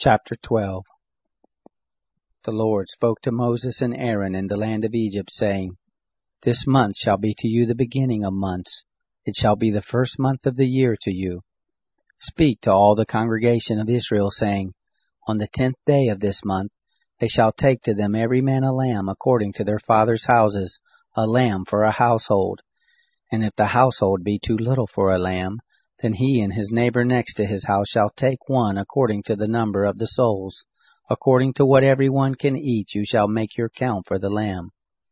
Chapter 12. The Lord spoke to Moses and Aaron in the land of Egypt, saying, This month shall be to you the beginning of months. It shall be the first month of the year to you. Speak to all the congregation of Israel, saying, On the 10th day of this month they shall take to them every man a lamb according to their fathers' houses, a lamb for a household. And if the household be too little for a lamb, then he and his neighbor next to his house shall take one according to the number of the souls. According to what every one can eat, you shall make your count for the lamb.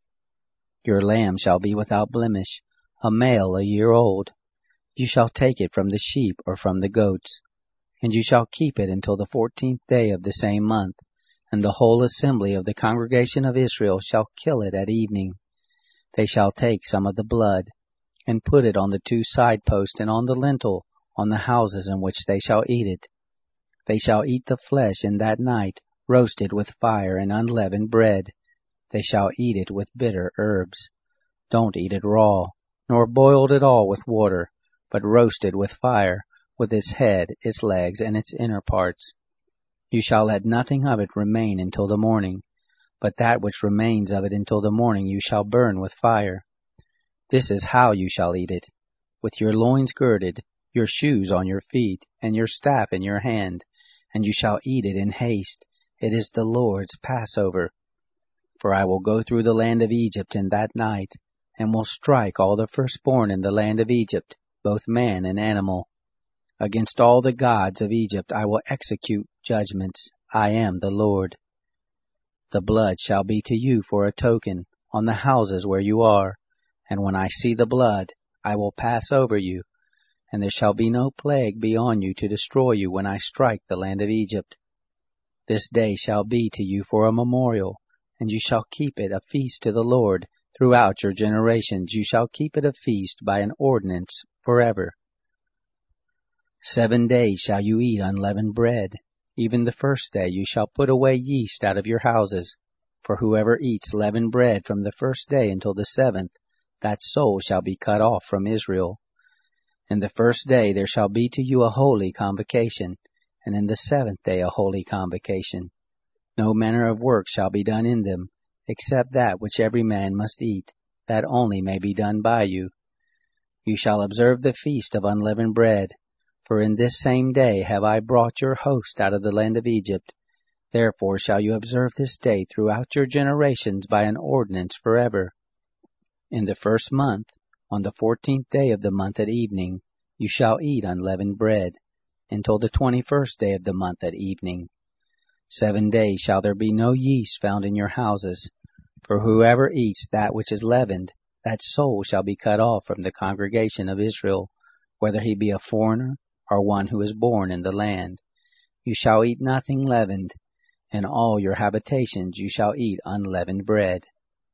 Your lamb shall be without blemish, a male a year old. You shall take it from the sheep or from the goats, and you shall keep it until the 14th day of the same month, and the whole assembly of the congregation of Israel shall kill it at evening. They shall take some of the blood, and put it on the 2 side posts and on the lintel, on the houses in which they shall eat it. They shall eat the flesh in that night, roasted with fire and unleavened bread. They shall eat it with bitter herbs. Don't eat it raw, nor boiled at all with water, but roasted with fire, with its head, its legs, and its inner parts. You shall let nothing of it remain until the morning, but that which remains of it until the morning you shall burn with fire. This is how you shall eat it, with your loins girded, your shoes on your feet, and your staff in your hand, and you shall eat it in haste. It is the Lord's Passover. For I will go through the land of Egypt in that night, and will strike all the firstborn in the land of Egypt, both man and animal. Against all the gods of Egypt I will execute judgments. I am the Lord. The blood shall be to you for a token on the houses where you are. And when I see the blood, I will pass over you, and there shall be no plague be on you to destroy you when I strike the land of Egypt. This day shall be to you for a memorial, and you shall keep it a feast to the Lord. Throughout your generations you shall keep it a feast by an ordinance forever. 7 days shall you eat unleavened bread. Even the first day you shall put away yeast out of your houses. For whoever eats leavened bread from the first day until the 7th, that soul shall be cut off from Israel. In the first day there shall be to you a holy convocation, and in the 7th day a holy convocation. No manner of work shall be done in them, except that which every man must eat, that only may be done by you. You shall observe the feast of unleavened bread, for in this same day have I brought your host out of the land of Egypt. Therefore shall you observe this day throughout your generations by an ordinance forever. In the first month, on the 14th day of the month at evening, you shall eat unleavened bread, until the 21st day of the month at evening. 7 days shall there be no yeast found in your houses, for whoever eats that which is leavened, that soul shall be cut off from the congregation of Israel, whether he be a foreigner or one who is born in the land. You shall eat nothing leavened. In all your habitations you shall eat unleavened bread.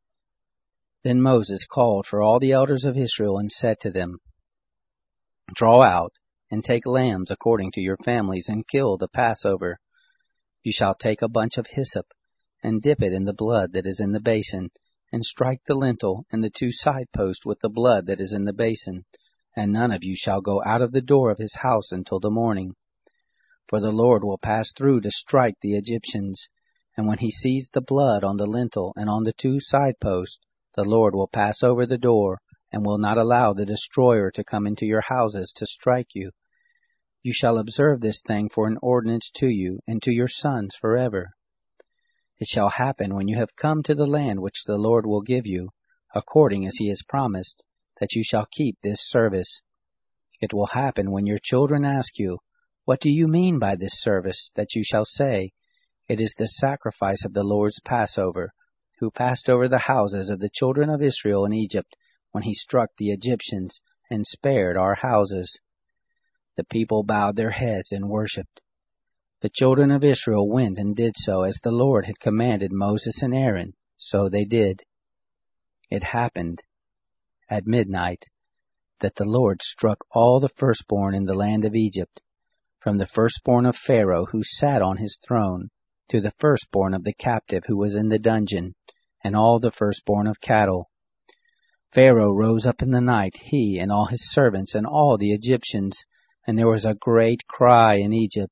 Then Moses called for all the elders of Israel and said to them, Draw out, and take lambs according to your families, and kill the Passover. You shall take a bunch of hyssop, and dip it in the blood that is in the basin, and strike the lintel and the 2 side posts with the blood that is in the basin, and none of you shall go out of the door of his house until the morning. For the Lord will pass through to strike the Egyptians, and when he sees the blood on the lintel and on the 2 side posts, the Lord will pass over the door, and will not allow the destroyer to come into your houses to strike you. You shall observe this thing for an ordinance to you and to your sons forever. It shall happen when you have come to the land which the Lord will give you, according as he has promised, that you shall keep this service. It will happen when your children ask you, What do you mean by this service? That you shall say, It is the sacrifice of the Lord's Passover, who passed over the houses of the children of Israel in Egypt, when he struck the Egyptians, and spared our houses. The people bowed their heads and worshipped. The children of Israel went and did so as the Lord had commanded Moses and Aaron, so they did. It happened at midnight that the Lord struck all the firstborn in the land of Egypt, from the firstborn of Pharaoh who sat on his throne, to the firstborn of the captive who was in the dungeon, and all the firstborn of cattle. Pharaoh rose up in the night, he and all his servants and all the Egyptians, and there was a great cry in Egypt,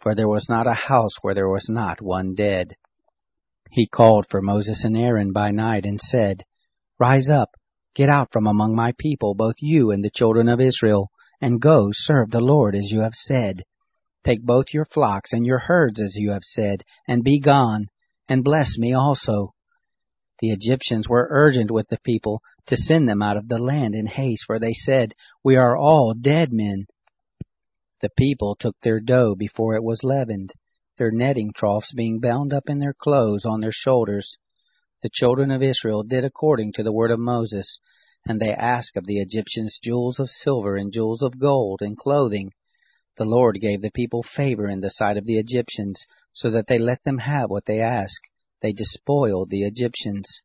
for there was not a house where there was not one dead. He called for Moses and Aaron by night and said, Rise up, get out from among my people, both you and the children of Israel, and go serve the Lord as you have said. Take both your flocks and your herds as you have said, and be gone, and bless me also. The Egyptians were urgent with the people to send them out of the land in haste, for they said, We are all dead men. The people took their dough before it was leavened, their netting troughs being bound up in their clothes on their shoulders. The children of Israel did according to the word of Moses, and they asked of the Egyptians jewels of silver and jewels of gold and clothing. The Lord gave the people favor in the sight of the Egyptians, so that they let them have what they asked. They despoiled the Egyptians.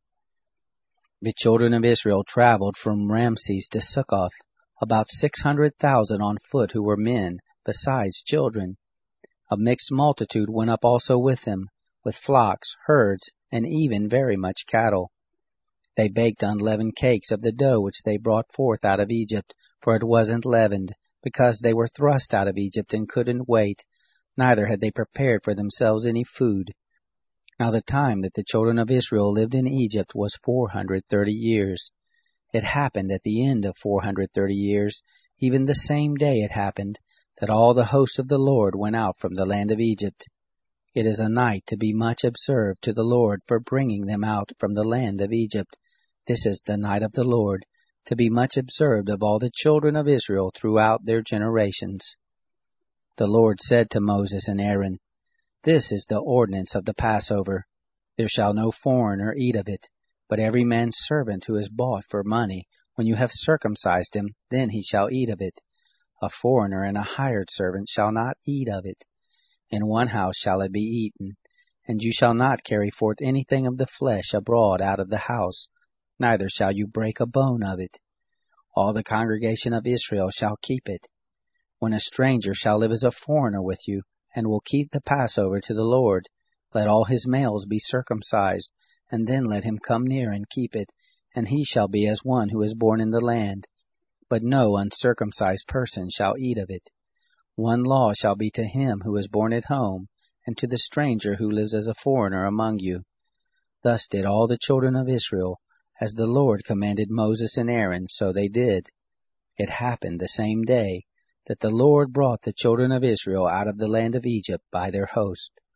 The children of Israel traveled from Ramses to Succoth, about 600,000 on foot who were men, besides children. A mixed multitude went up also with them, with flocks, herds, and even very much cattle. They baked unleavened cakes of the dough which they brought forth out of Egypt, for it wasn't leavened, because they were thrust out of Egypt and couldn't wait, neither had they prepared for themselves any food. Now the time that the children of Israel lived in Egypt was 430 years. It happened at the end of 430 years, even the same day it happened, that all the host of the Lord went out from the land of Egypt. It is a night to be much observed to the Lord for bringing them out from the land of Egypt. This is the night of the Lord, to be much observed of all the children of Israel throughout their generations. The Lord said to Moses and Aaron, This is the ordinance of the Passover. There shall no foreigner eat of it, but every man's servant who is bought for money, when you have circumcised him, then he shall eat of it. A foreigner and a hired servant shall not eat of it. In one house shall it be eaten, and you shall not carry forth anything of the flesh abroad out of the house, neither shall you break a bone of it. All the congregation of Israel shall keep it. When a stranger shall live as a foreigner with you, and will keep the Passover to the Lord, let all his males be circumcised, and then let him come near and keep it, and he shall be as one who is born in the land. But no uncircumcised person shall eat of it. One law shall be to him who is born at home, and to the stranger who lives as a foreigner among you. Thus did all the children of Israel, as the Lord commanded Moses and Aaron, so they did. It happened the same day that the Lord brought the children of Israel out of the land of Egypt by their host.